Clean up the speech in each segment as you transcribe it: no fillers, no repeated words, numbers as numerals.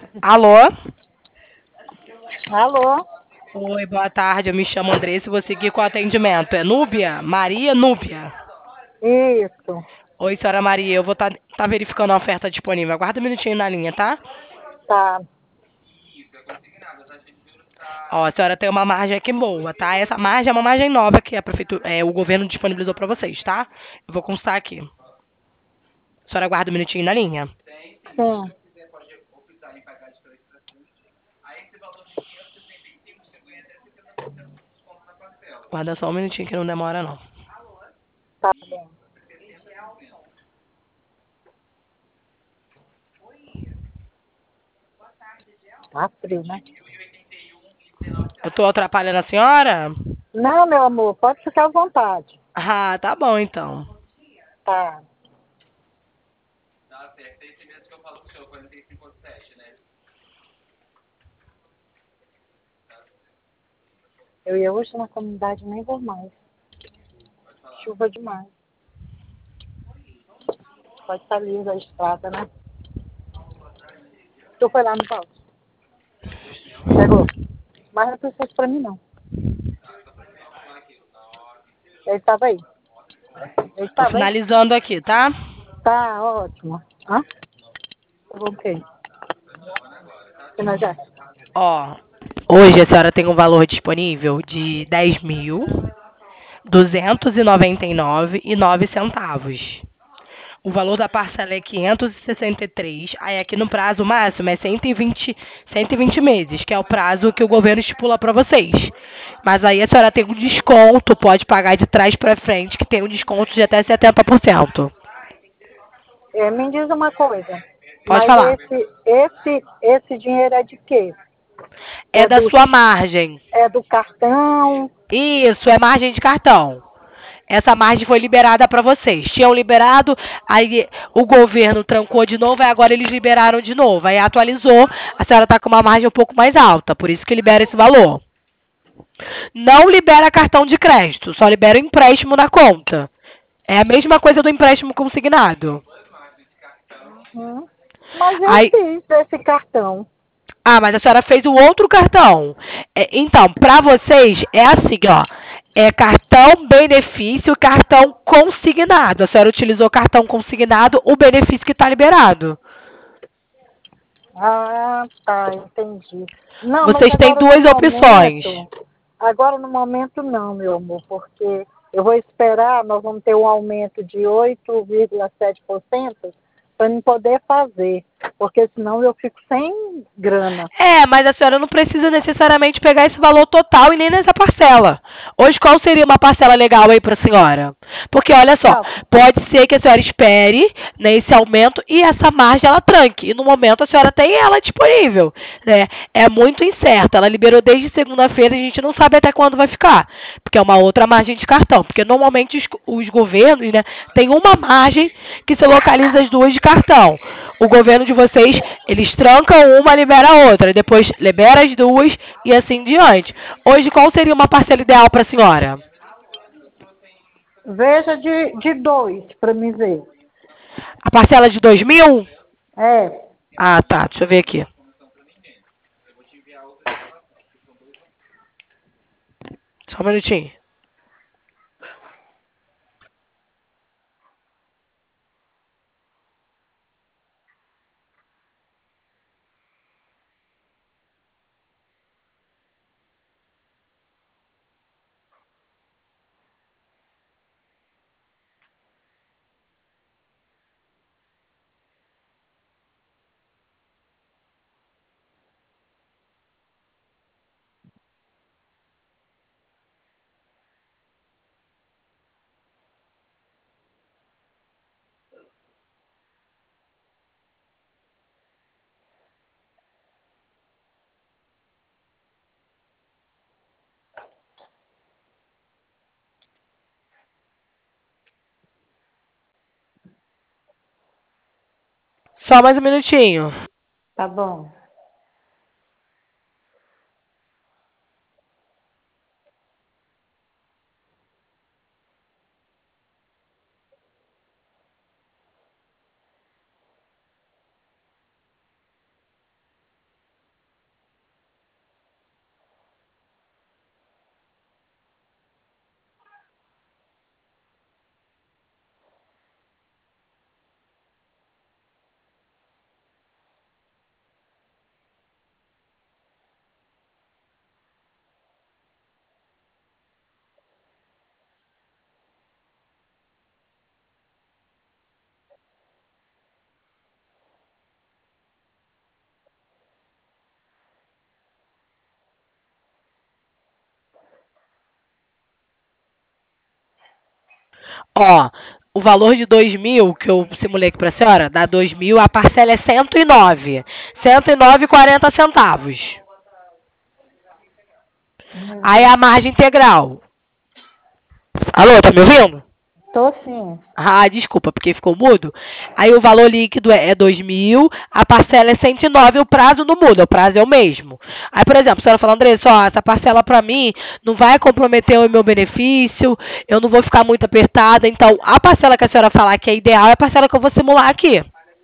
Alô? Alô? Oi, boa tarde. Eu me chamo Andressa e vou seguir com o atendimento. É Núbia? Maria Núbia. Isso, Oi, senhora Maria. Eu vou estar verificando a oferta disponível. Aguarda um minutinho na linha, tá? tá. Ó, a senhora tem uma margem aqui boa, tá? Essa margem é uma margem nova que a prefeitura, o governo disponibilizou para vocês, tá? Eu vou constar aqui. A senhora aguarda um minutinho na linha. Sim. Guarda só um minutinho que não demora, não. Tá bom. Tá frio, né? Eu tô atrapalhando a senhora? Não, meu amor, pode ficar à vontade. Ah, tá bom então. Tá. Eu ia hoje na comunidade, nem vou mais. Chuva demais. Pode estar lisa a estrada, né? Tu foi lá no balde? Pegou? Mas não precisa pra mim, não. Ele estava aí. Ele Tô estava aí? finalizando aqui, tá? Tá, ótimo. Hã? Pegou o quê? Já. Ó, hoje a senhora tem um valor disponível de 10.299,09 centavos. O valor da parcela é 563. Aí aqui no prazo máximo é 120 meses, que é o prazo que o governo estipula para vocês. Mas aí a senhora tem um desconto, pode pagar de trás para frente, que tem um desconto de até 70%. Me diz uma coisa. Pode Mas falar. esse dinheiro é de quê? É É da do, sua margem. é do cartão? Isso, é margem de cartão. Essa margem foi liberada para vocês. Tinham liberado, aí o governo trancou de novo, aí agora eles liberaram de novo. Aí atualizou, a senhora está com uma margem um pouco mais alta, por isso que libera esse valor. Não libera cartão de crédito, só libera o empréstimo na conta. É a mesma coisa do empréstimo consignado. Uhum. Mas eu Aí, fiz esse cartão. mas a senhora fez o outro cartão. Então, para vocês, é assim, ó. É cartão benefício, cartão consignado. A senhora utilizou cartão consignado, o benefício que está liberado. Ah, tá, entendi. Não, mas Vocês têm duas opções. agora no momento não, meu amor, porque eu vou esperar, nós vamos ter um aumento de 8,7% para não poder fazer, porque senão eu fico sem grana. Mas a senhora não precisa necessariamente pegar esse valor total e nem nessa parcela. Hoje, qual seria uma parcela legal aí para a senhora? Porque, olha só, Não, pode ser que a senhora espere, né, esse aumento e essa margem ela tranque. E no momento a senhora tem ela disponível. Né? É muito incerta. Ela liberou desde segunda-feira e a gente não sabe até quando vai ficar. Porque é uma outra margem de cartão. Porque normalmente os governos, né, têm uma margem que se localiza as duas de cartão. O governo de vocês, eles trancam uma, libera a outra, depois libera as duas e assim diante. Hoje, qual seria uma parcela ideal para a senhora? veja de dois para me ver. A parcela de 2.000? É, Ah, tá. Deixa eu ver aqui. Só um minutinho. Só mais um minutinho. tá bom. Ó, o valor de 2.000 que eu simulei aqui pra senhora, dá 2.000, a parcela é 109. 109,40 centavos. Aí a margem integral. Alô, tá me ouvindo? Tô sim. Ah, desculpa, porque ficou mudo. Aí o valor líquido é 2.000, a parcela é 109, o prazo não muda, o prazo é o mesmo. Aí, por exemplo, a senhora falando, Andressa, ó, essa parcela para mim não vai comprometer o meu benefício, eu não vou ficar muito apertada, então a parcela que a senhora falar que é ideal é a parcela que eu vou simular aqui.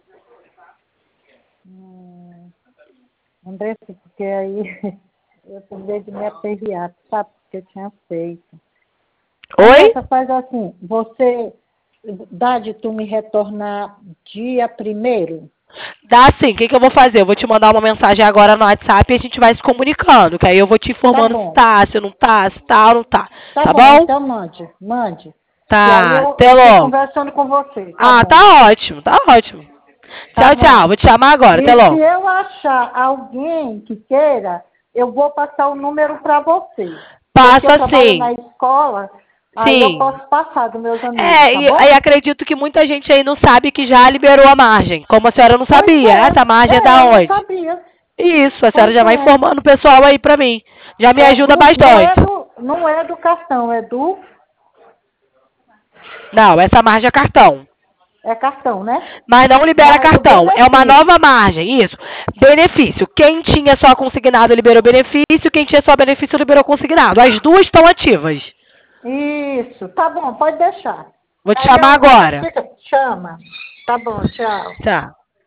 Andressa, porque aí eu precisei de me aperrear, sabe? Porque eu tinha feito. Oi? Andressa, faz assim, você dá de tu me retornar dia 1º? Dá sim, o que, que eu vou fazer? Eu vou te mandar uma mensagem agora no WhatsApp e a gente vai se comunicando, que aí eu vou te informando se tá, se não tá, se tá ou não tá. Tá bom? Então mande. E aí Tá, eu até fico logo. conversando com você, Ah, bom? tá ótimo, tá ótimo. Tá Tchau, tchau. bom. Vou te chamar agora, até E se logo. eu achar alguém que queira, eu vou passar o número para você. Porque eu Passa trabalho sim. na escola, aí eu Sim. posso passar dos meus amigos, É, tá e bom? aí acredito que muita gente aí não sabe que já liberou a margem. Como a senhora não Pois sabia. Essa margem é da eu não onde? sabia. Isso, a senhora Pois já vai é. informando o pessoal aí pra mim. Já me É ajuda do, bastante. não é do cartão, Não, essa margem é cartão. é cartão, né? Mas não libera Mas é do cartão. É uma benefício. nova margem, isso. Benefício. Quem tinha só consignado liberou benefício, quem tinha só benefício liberou consignado. As duas estão ativas. Isso, tá bom, pode deixar. Vou te Aí chamar a gente agora. chama. Tá bom, tchau. Tchau.